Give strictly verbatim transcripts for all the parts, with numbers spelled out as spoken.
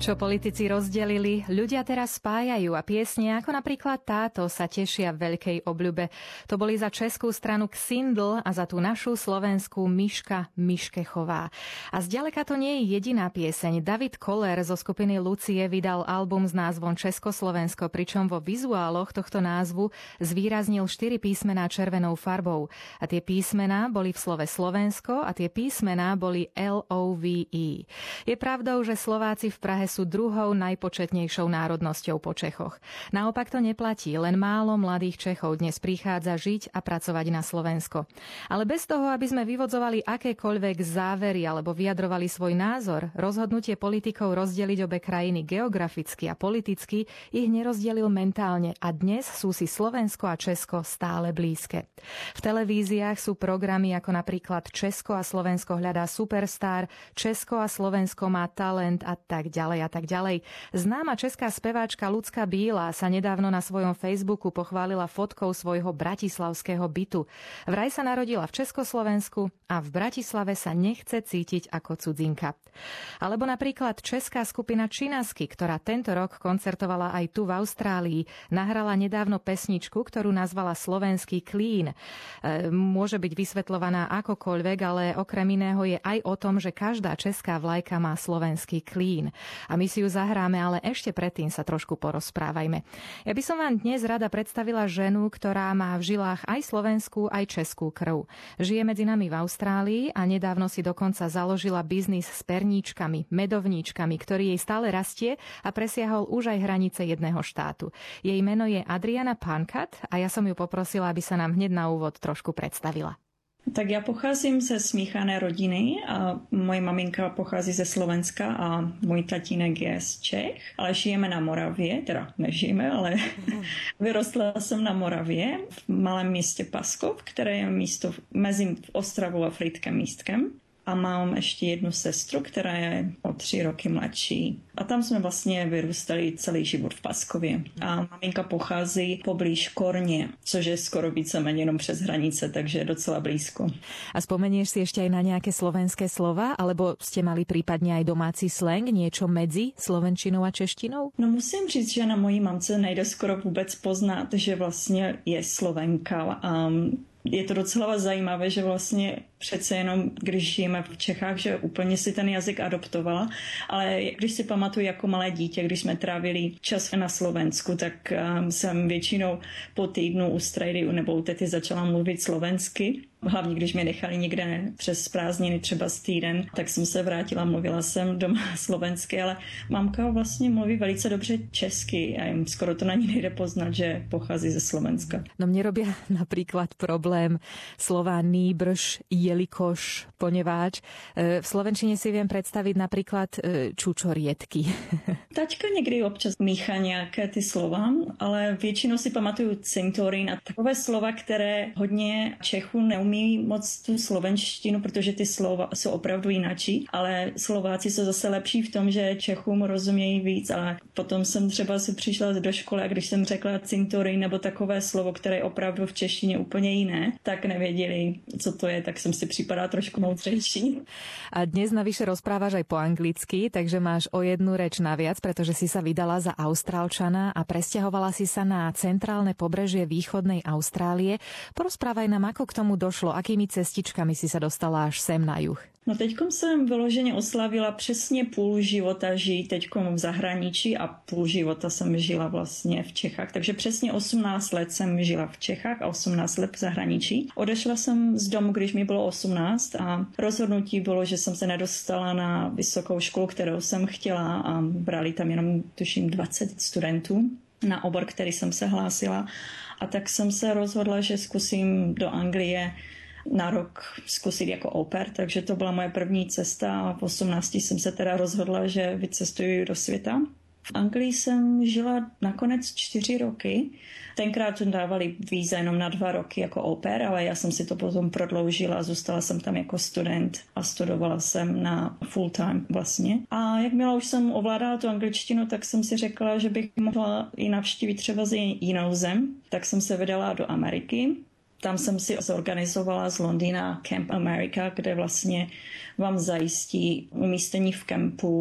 Čo politici rozdelili, ľudia teraz spájajú a piesne ako napríklad táto sa tešia veľkej obľube. To boli za českú stranu Ksindl a za tú našu slovenskú Miška Miškechová. A zďaleka to nie je jediná pieseň. David Koller zo skupiny Lucie vydal album s názvom Československo, pričom vo vizuáloch tohto názvu zvýraznil štyri písmená červenou farbou. A tie písmená boli v slove Slovensko a tie písmená boli L O V E. Je pravdou, že Slováci v Prahe sú druhou najpočetnejšou národnosťou po Čechoch. Naopak to neplatí, len málo mladých Čechov dnes prichádza žiť a pracovať na Slovensko. Ale bez toho, aby sme vyvodzovali akékoľvek závery alebo vyjadrovali svoj názor, rozhodnutie politikov rozdeliť obe krajiny geograficky a politicky ich nerozdelil mentálne a dnes sú si Slovensko a Česko stále blízke. V televíziách sú programy ako napríklad Česko a Slovensko hľadá superstar, Česko a Slovensko má talent a tak ďalej a tak ďalej. Známa česká speváčka Lucka Bílá sa nedávno na svojom Facebooku pochválila fotkou svojho bratislavského bytu. Vraj sa narodila v Československu a v Bratislave sa nechce cítiť ako cudzinka. Alebo napríklad česká skupina Činasky, ktorá tento rok koncertovala aj tu v Austrálii, nahrala nedávno pesničku, ktorú nazvala Slovenský klín. E, môže byť vysvetľovaná akokoľvek, ale okrem iného je aj o tom, že každá česká vlajka má slovenský klín. A my si ju zahráme, ale ešte predtým sa trošku porozprávajme. Ja by som vám dnes rada predstavila ženu, ktorá má v žilách aj slovenskú, aj českú krv. Žije medzi nami v Austrálii a nedávno si dokonca založila biznis s perníčkami, medovníčkami, ktorý jej stále rastie a presiahol už aj hranice jedného štátu. Jej meno je Adriana Pankat a ja som ju poprosila, aby sa nám hneď na úvod trošku predstavila. Tak já pocházím ze smíchané rodiny a moje maminka pochází ze Slovenska a můj tatínek je z Čech, ale žijeme na Moravě, teda nežijeme, ale vyrostla jsem na Moravě v malém městě Paskov, které je místo mezi Ostravou a Frýdkem místkem. A mám ještě jednu sestru, která je o tři roky mladší. A tam jsme vlastně vyrůstali celý život v Paskově. A maminka pochází poblíž Korně, což je skoro víceméně jenom přes hranice, takže je docela blízko. A spomenieš si ešte aj na nejaké slovenské slova, alebo ste mali prípadne aj domáci slang, niečo medzi slovenčinou a češtinou? No musím říct, že na mojí mamce nejde skoro vůbec poznat, že vlastně je Slovenka. Um, Je to docela zajímavé, že vlastně přece jenom, když žijeme v Čechách, že úplně si ten jazyk adoptovala, ale když si pamatuju jako malé dítě, když jsme trávili čas na Slovensku, tak um, jsem většinou po týdnu u strejdy nebo u tety začala mluvit slovensky. Hlavně, když mě nechali někde přes prázdniny třeba z týden, tak jsem se vrátila, mluvila jsem doma slovensky, ale mamka vlastně mluví velice dobře česky a jim skoro to na ní nejde poznat, že pochází ze Slovenska. No mne robia napríklad problém slova nýbrž, jelikož, poneváč. V slovenčine si viem predstaviť napríklad čučoriedky. Taťka někdy občas míchá nějaké ty slova, ale většinou si pamatuju cintorín a takové slova, které hodně Čechů neumí moc tu slovenštinu, protože ty slova jsou opravdu jinačí, ale Slováci jsou zase lepší v tom, že Čechům rozumějí víc, ale potom jsem třeba si přišla do školy a když jsem řekla cintorín nebo takové slovo, které je opravdu v češtině úplně jiné, tak nevěděli, co to je, tak jsem si připadala trošku moudřejší. A dnes navyše rozprávaš aj po anglicky, takže máš o jednu reč naviac, pretože si sa vydala za Austrálčana a presťahovala si sa na centrálne pobrežie východnej Austrálie. Porozprávaj nám, ako k tomu došlo, akými cestičkami si sa dostala až sem na juh. No teďkom jsem vyloženě oslavila přesně půl života žít teďkom v zahraničí a půl života jsem žila vlastně v Čechách. Takže přesně osmnáct let jsem žila v Čechách a osmnáct let v zahraničí. Odešla jsem z domu, když mi bylo osmnáct a rozhodnutí bylo, že jsem se nedostala na vysokou školu, kterou jsem chtěla a brali tam jenom tuším dvacet studentů na obor, který jsem se hlásila. A tak jsem se rozhodla, že zkusím do Anglie na rok zkusit jako au pair, takže to byla moje první cesta a v osmnácti jsem se teda rozhodla, že vycestuju do světa. V Anglii jsem žila nakonec čtyři roky. Tenkrát dávali víza jenom na dva roky jako au pair, ale já jsem si to potom prodloužila a zůstala jsem tam jako student a studovala jsem na full time vlastně. A jakmile už jsem ovládala tu angličtinu, tak jsem si řekla, že bych mohla i navštívit třeba jinou zem. Tak jsem se vydala do Ameriky. Tam jsem si zorganizovala z Londýna Camp America, kde vlastně vám zajistí umístění v kempu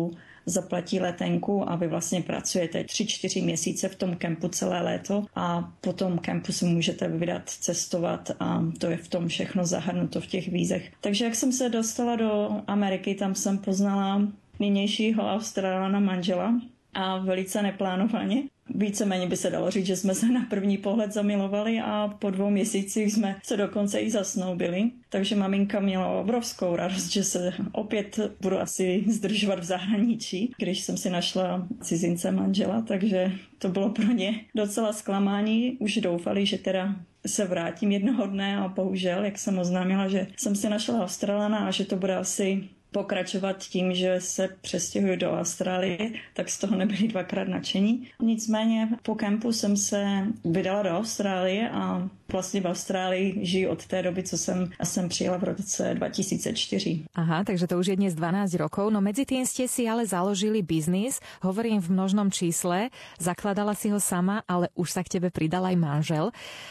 zaplatí letenku a vy vlastně pracujete tři, čtyři měsíce v tom kempu celé léto a po tom kempu si můžete vydat, cestovat a to je v tom všechno zahrnuto v těch vízech. Takže jak jsem se dostala do Ameriky, tam jsem poznala nynějšího Australana manžela a velice neplánovaně. Víceméně by se dalo říct, že jsme se na první pohled zamilovali a po dvou měsících jsme se dokonce i zasnoubili. Takže maminka měla obrovskou radost, že se opět budu asi zdržovat v zahraničí, když jsem si našla cizince manžela, takže to bylo pro ně docela zklamání. Už doufali, že teda se vrátím jednoho dne a bohužel, jak jsem oznámila, že jsem si našla Australana a že to bude asi pokračovat tím, že se přestěhuju do Austrálie, tak z toho nebyli dvakrát nadšení. Nicméně po kempu jsem se vydala do Austrálie a vlastně v Austrálii žiju od té doby, co jsem, jsem přijela v roce dva tisíce čtyři. Aha, takže to už je dnes dvanásť rokov, no medzi tým ste si ale založili biznis, hovorím v množnom čísle, zakladala si ho sama, ale už sa k tebe pridal aj manžel.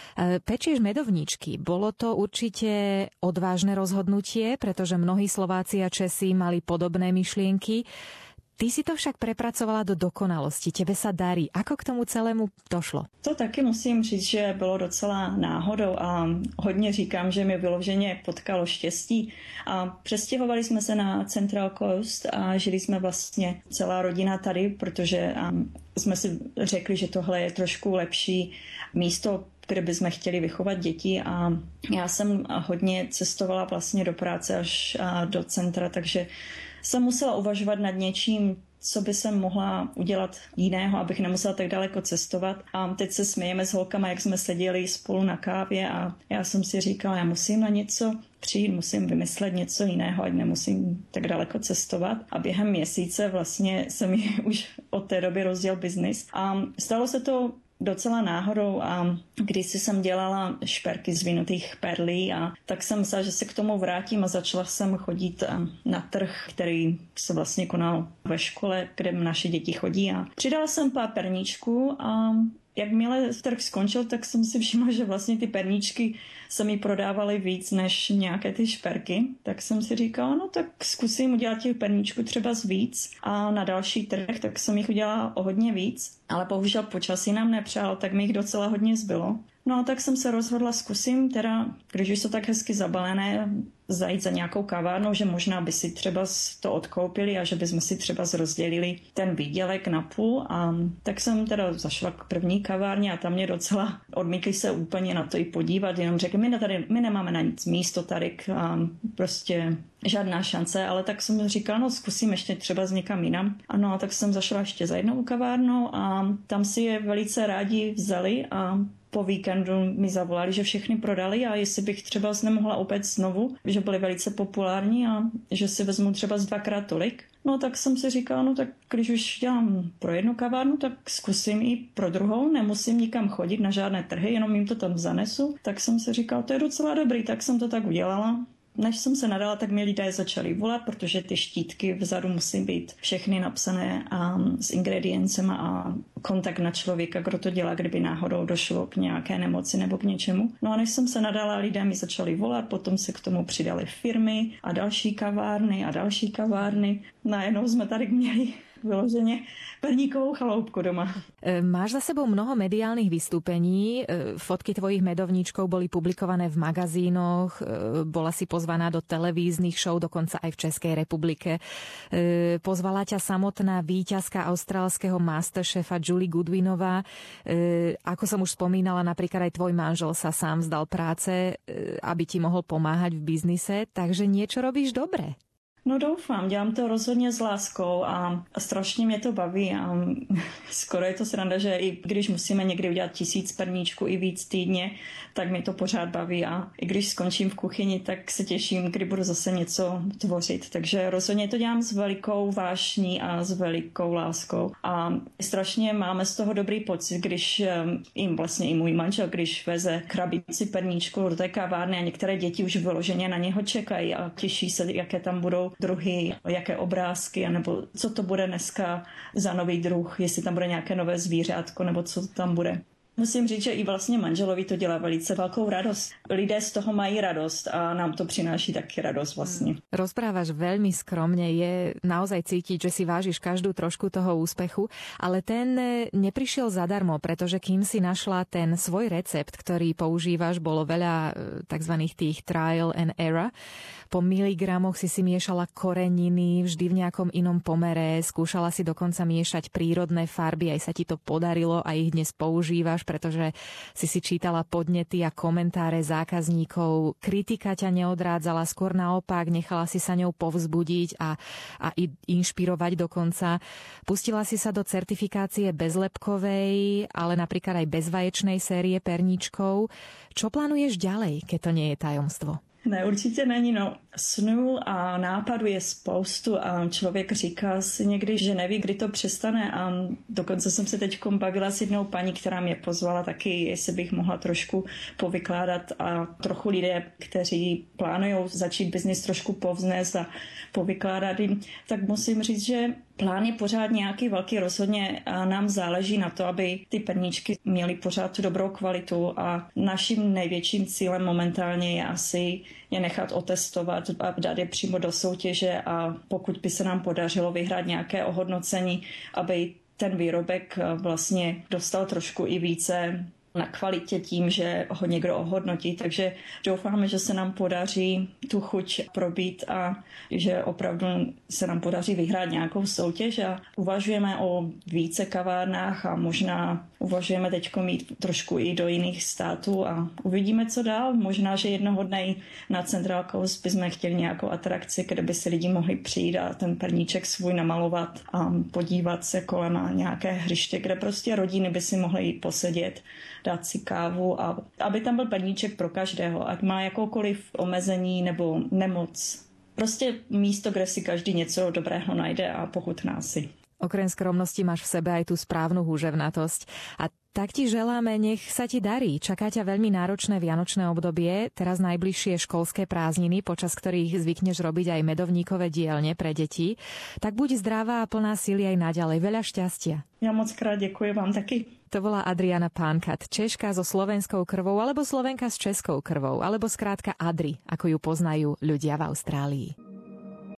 Pečieš medovničky, bolo to určite odvážne rozhodnutie, pretože mnohí Slováci a Česi mali podobné myšlienky. Ty si to však prepracovala do dokonalosti, tebe sa darí. Ako k tomu celému došlo? To taky musím říct, že bylo docela náhodou a hodně říkám, že mi vyloženě potkalo štěstí. A přestěhovali jsme se na Central Coast a žili jsme vlastně celá rodina tady, protože jsme si řekli, že tohle je trošku lepší místo, kde bychom chtěli vychovat děti a já jsem hodně cestovala vlastně do práce až do centra, takže jsem musela uvažovat nad něčím, co by jsem mohla udělat jiného, abych nemusela tak daleko cestovat. A teď se smějeme s holkama, jak jsme seděli spolu na kávě a já jsem si říkala, já musím na něco přijít, musím vymyslet něco jiného, ať nemusím tak daleko cestovat. A během měsíce vlastně se mi už od té doby rozděl biznis. A stalo se to docela náhodou a když jsem dělala šperky z vinutých perlí a tak jsem myslela, že se k tomu vrátím a začala jsem chodit na trh, který se vlastně konal ve škole, kde naše děti chodí a přidala jsem pár perníčků a jakmile trh skončil, tak jsem si všimla, že vlastně ty perníčky se mi prodávaly víc než nějaké ty šperky. Tak jsem si říkala, no tak zkusím udělat těch perníčků třeba z víc a na další trh, tak jsem jich udělala o hodně víc. Ale bohužel počasí nám nepřál, tak mi jich docela hodně zbylo. No a tak jsem se rozhodla, zkusím teda, když už jsou tak hezky zabalené, zajít za nějakou kavárnou, že možná by si třeba to odkoupili a že bychom si třeba rozdělili ten výdělek na půl. A tak jsem teda zašla k první kavárně a tam mě docela odmítli se úplně na to i podívat, jenom řekli, my, tady, my nemáme na nic místo tady, a prostě žádná šance, ale tak jsem říkala, no zkusím ještě třeba s někam jinam. Ano, a tak jsem zašla ještě za jednou kavárnou a tam si je velice rádi vzali a po víkendu mi zavolali, že všechny prodali a jestli bych třeba nemohla opět znovu, že byly velice populární a že si vezmu třeba z dvakrát tolik. No tak jsem si říkala, no tak když už dělám pro jednu kavárnu, tak zkusím i pro druhou, nemusím nikam chodit na žádné trhy, jenom jim to tam zanesu. Tak jsem si říkala, to je docela dobrý, tak jsem to tak udělala. Než jsem se nadala, tak mi lidé začali volat, protože ty štítky vzadu musí být všechny napsané um, s ingrediencema a kontakt na člověka, kdo to dělá, kdyby náhodou došlo k nějaké nemoci nebo k něčemu. No a než jsem se nadala, lidé mi začali volat, potom se k tomu přidali firmy a další kavárny a další kavárny. Najednou jsme tady měli vyloženě perníkovou chaloupku doma. Máš za sebou mnoho mediálnych vystúpení, fotky tvojich medovníčkov boli publikované v magazínoch, bola si pozvaná do televíznych show, dokonca aj v Českej republike. Pozvala ťa samotná víťazka austrálskeho Masterchefa Julie Goodwinová. Ako som už spomínala, napríklad aj tvoj manžel sa sám vzdal práce, aby ti mohol pomáhať v biznise, takže niečo robíš dobre. No doufám, dělám to rozhodně s láskou a, a strašně mě to baví a skoro je to sranda, že i když musíme někdy udělat tisíc perníčků i víc týdně, tak mě to pořád baví a i když skončím v kuchyni, tak se těším, kdy budu zase něco tvořit. Takže rozhodně to dělám s velikou vášní a s velikou láskou a strašně máme z toho dobrý pocit, když jim vlastně i můj manžel, když veze krabici perníčku do té kavárny a některé děti už vyloženě na něho čekají a těší se, jaké tam budou druhy, jaké obrázky, nebo co to bude dneska za nový druh, jestli tam bude nějaké nové zvířátko, nebo co tam bude. Musím říct, že i vlastně manželovi to dělá velice velkou radost. Lidé z toho mají radost a nám to přináší taky radost vlastně. Rozprávaš veľmi skromne, je naozaj cítiť, že si vážiš každú trošku toho úspechu, ale ten neprišiel zadarmo, pretože kým si našla ten svoj recept, ktorý používaš, bolo veľa tzv. Tých trial and error. Po miligramoch si si miešala koreniny vždy v nejakom inom pomere, skúšala si dokonca miešať prírodné farby, aj sa ti to podarilo a ich dnes používaš, pretože si si čítala podnety a komentáre zákazníkov. Kritika ťa neodrádzala, skôr naopak, nechala si sa ňou povzbudiť a, a inšpirovať dokonca. Pustila si sa do certifikácie bezlepkovej, ale napríklad aj bezvaječnej série perníčkov. Čo plánuješ ďalej, keď to nie je tajomstvo? Ne, určitě není. No, snů a nápadů je spoustu a člověk říká si někdy, že neví, kdy to přestane a dokonce jsem se teď bavila s jednou paní, která mě pozvala taky, jestli bych mohla trošku povykládat a trochu lidé, kteří plánují začít biznis, trošku povznést a povykládat jim, tak musím říct, že plán je pořád nějaký velký, rozhodně a nám záleží na to, aby ty perníčky měly pořád tu dobrou kvalitu a naším největším cílem momentálně je asi je nechat otestovat a dát je přímo do soutěže a pokud by se nám podařilo vyhrát nějaké ohodnocení, aby ten výrobek vlastně dostal trošku i více na kvalitě tím, že ho někdo ohodnotí. Takže doufáme, že se nám podaří tu chuť probít a že opravdu se nám podaří vyhrát nějakou soutěž a uvažujeme o více kavárnách a možná uvažujeme teď mít trošku i do jiných států a uvidíme, co dál. Možná, že jednoho dne na Central Coast bychom chtěli nějakou atrakci, kde by si lidi mohli přijít a ten perníček svůj namalovat a podívat se kolem na nějaké hřiště, kde prostě rodiny by si mohly jít posedět, dát si kávu a aby tam byl perníček pro každého, ať má jakoukoliv omezení nebo nemoc. Prostě místo, kde si každý něco dobrého najde a pochutná si. Okrem skromnosti máš v sebe aj tú správnu húževnatosť. A tak ti želáme, nech sa ti darí. Čaká ťa veľmi náročné vianočné obdobie, teraz najbližšie školské prázdniny, počas ktorých zvykneš robiť aj medovníkové dielne pre deti. Tak buď zdravá a plná síly aj naďalej. Veľa šťastia. Ja moc krát ďakujem vám taky. To bola Adriana Pánkat, Češka so slovenskou krvou, alebo Slovenka s českou krvou, alebo skrátka Adri, ako ju poznajú ľudia v Austrálii.